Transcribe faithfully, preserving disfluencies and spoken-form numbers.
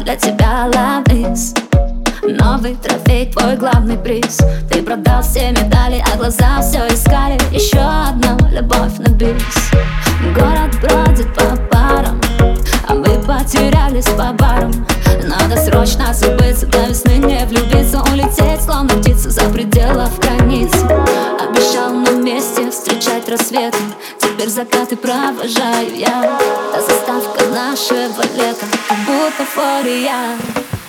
для тебя ловлис. Новый трофей, твой главный приз. Ты продал все медали, а глаза все искали. Еще одна любовь на бис. Город бродит по парам, а мы потерялись по барам. Надо срочно забыться, до весны не влюбиться, улететь, словно птица за пределов границ. Обещал на месте встречать рассветы, теперь закаты провожаю я. Та заставка нашего лета, как будто фория.